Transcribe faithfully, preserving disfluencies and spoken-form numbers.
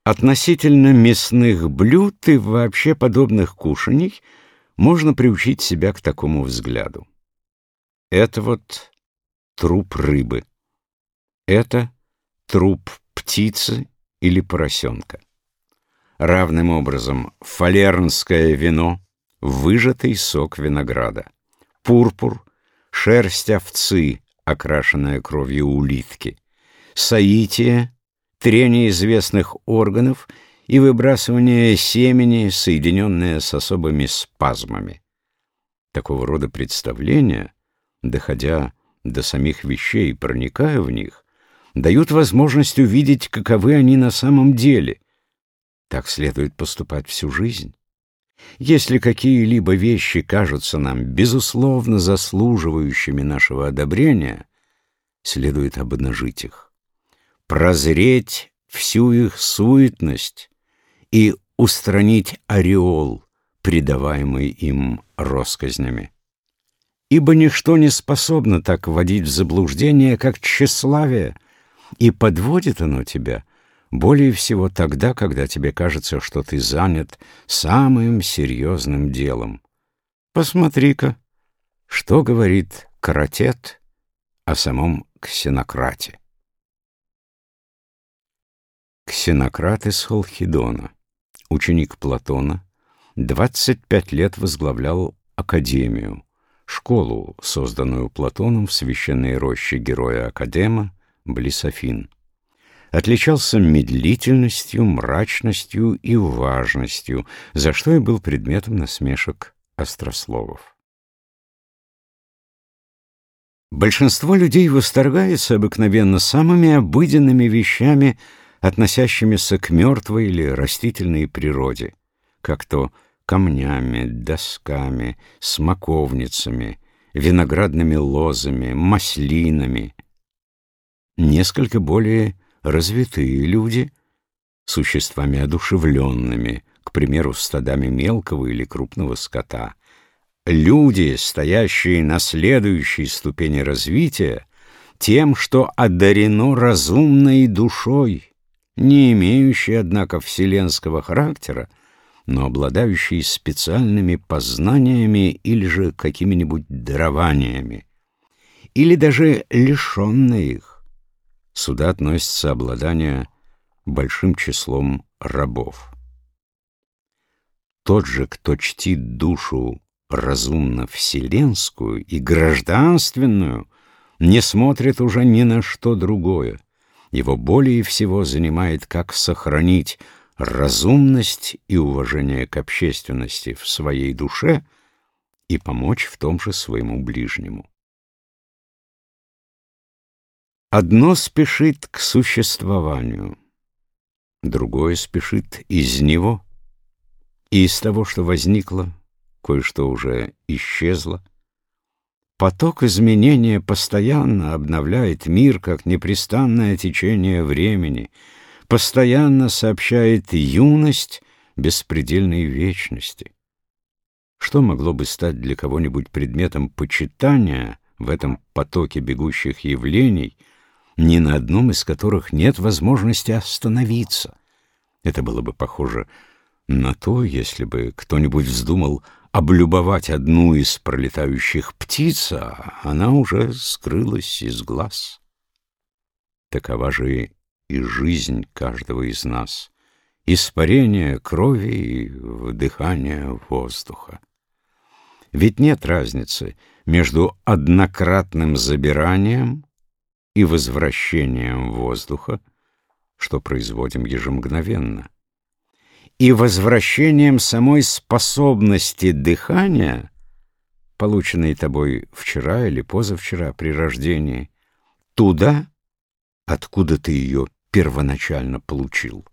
Относительно мясных блюд и вообще подобных кушаний можно приучить себя к такому взгляду. Это вот труп рыбы. Это труп птицы или поросенка. Равным образом фалернское вино, выжатый сок винограда, пурпур, шерсть овцы, окрашенная кровью улитки, соитие, трение известных органов и выбрасывание семени, соединенное с особыми спазмами. Такого рода представления, доходя до самих вещей и проникая в них, дают возможность увидеть, каковы они на самом деле. Так следует поступать всю жизнь. Если какие-либо вещи кажутся нам безусловно заслуживающими нашего одобрения, следует обнажить их, прозреть всю их суетность и устранить ореол, придаваемый им россказнями. Ибо ничто не способно так вводить в заблуждение, как тщеславие, и подводит оно тебя более всего тогда, когда тебе кажется, что ты занят самым серьезным делом. Посмотри-ка, что говорит Кратет о самом Ксенократе. Ксенократ из Халкидона, ученик Платона, двадцать пять лет возглавлял академию, школу, созданную Платоном в священной роще героя Академа близ Афин. Отличался медлительностью, мрачностью и важностью, за что и был предметом насмешек острословов. Большинство людей восторгается обыкновенно самыми обыденными вещами, относящимися к мертвой или растительной природе, как то камнями, досками, смоковницами, виноградными лозами, маслинами. Несколько более развитые люди, существами одушевленными, к примеру, стадами мелкого или крупного скота. Люди, стоящие на следующей ступени развития, тем, что одарено разумной душой, не имеющей, однако, вселенского характера, но обладающей специальными познаниями или же какими-нибудь дарованиями, или даже лишенные их. Сюда относится обладание большим числом рабов. Тот же, кто чтит душу разумно-вселенскую и гражданственную, не смотрит уже ни на что другое. Его более всего занимает, как сохранить разумность и уважение к общественности в своей душе и помочь в том же своему ближнему. Одно спешит к существованию, другое спешит из него, и из того, что возникло, кое-что уже исчезло. Поток изменения постоянно обновляет мир, как непрестанное течение времени, постоянно сообщает юность беспредельной вечности. Что могло бы стать для кого-нибудь предметом почитания в этом потоке бегущих явлений, ни на одном из которых нет возможности остановиться? Это было бы похоже на то, если бы кто-нибудь вздумал облюбовать одну из пролетающих птиц, а она уже скрылась из глаз. Такова же и жизнь каждого из нас, испарение крови и вдыхание воздуха. Ведь нет разницы между однократным забиранием и возвращением воздуха, что производим ежемгновенно, и возвращением самой способности дыхания, полученной тобой вчера или позавчера при рождении, туда, откуда ты ее первоначально получил.